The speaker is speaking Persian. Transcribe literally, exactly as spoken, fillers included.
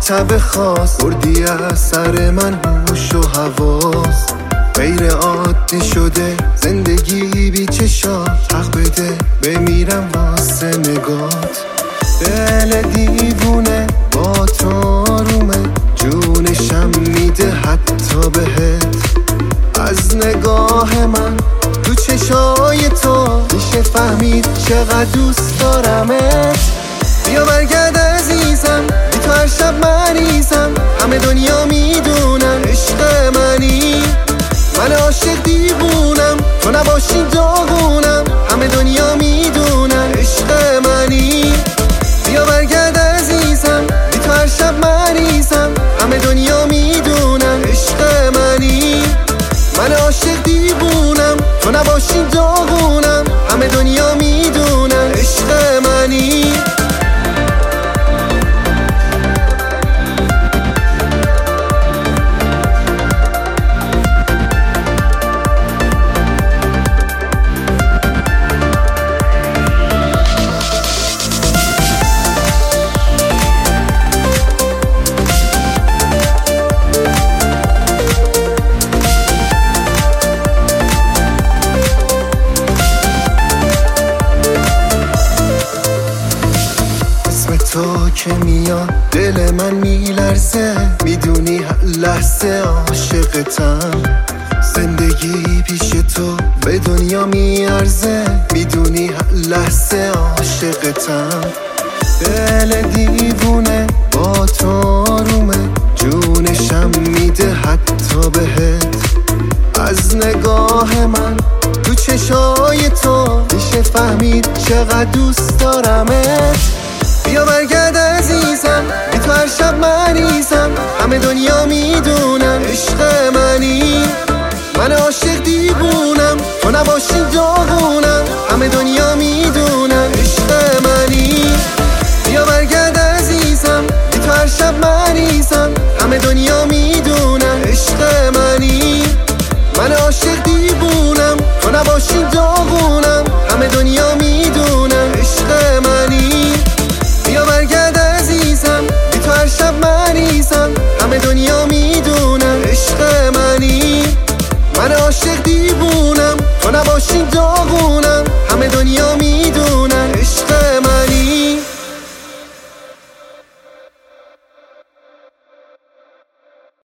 ماتب خاص بردی از سر من هوش و حواس. غیر عادی شده زندگی بی چشات، حق بده بمیرم واسه نگات. دل دیوونه با تو آرومه، جونشم میده حتی بهت. از نگاه من تو چشای تو میشه فهمید چقدر دوست دارمت. بیا برگرد عزیزم، بی تو هر شب مریضم. همه دنیا میدونن عشق منی، من عاشق دیوونم، تو نباشی داغونم. همه دنیا میدونن عشق منی. بیا برگرد عزیزم، بی تو هر شب مریضم. همه دنیا میدونن عشق منی، من عاشق دیوونم، تو نباشی داغونم. همه دنیا میدونن عشق منی. تو که میاد دل من میلرزه، میدونی هر لحظه عاشقتم. زندگی پیش تو به دنیا میارزه، میدونی هر لحظه عاشقتم. دل دیوونه با تو آرومه، جونشم میده حتی بهت. از نگاه من تو چشای تو میشه فهمید چقدر دوست دارمت. بیا برگرد عزیزم، بی تو هر شب مریضم. همه دنیا میدونن عشق منی، من عاشق دیوونم، تو نباشی داغونم. همه دنیا میدونن عشق منی. بیا برگرد عزیزم، بی تو هر شب مریضم. همه دنیا میدونن عشق منی، من عاشق دیوونم، تو نباشی داغونم. همه دنیا میدونن عشق منی. بیا برگرد عزیزم، بی تو هر شب مریضم. همه دنیا میدونن عشق منی، من عاشق دیوونم، تو نباشی داغونم.